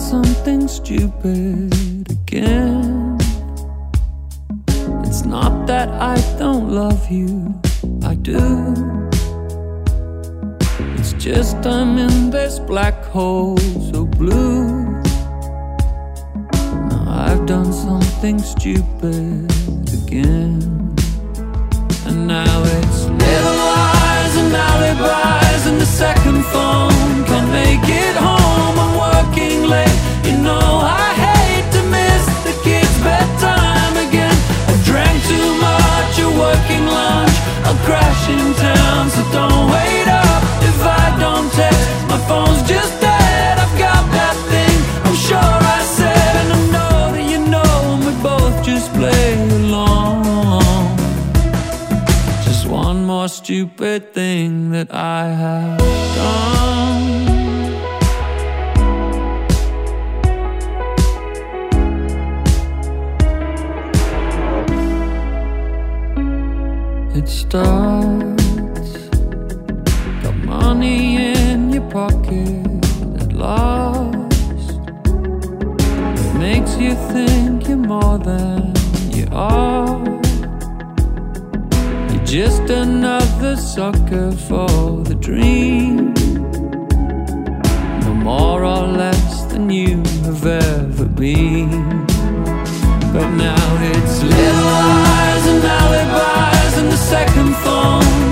something stupid again. It's not that I don't love you, I do. It's just I'm in this black hole so blue. Now I've done something stupid again. And now it's little lies and alibis and the second phone. Can't make it home, I'm working late. You know I hate to miss the kids' bedtime again. I drank too much at working lunch. I'll crash in town, so don't wait up if I don't text. My phone's just dead, I've got that thing I'm sure I said. And I know that you know, and we both just play along. Just one more stupid thing that I have done. It starts, got money in your pocket at last. It makes you think you're more than you are. You're just another sucker for the dream, no more or less than you have ever been. But now it's little lies and alibis and the second phone.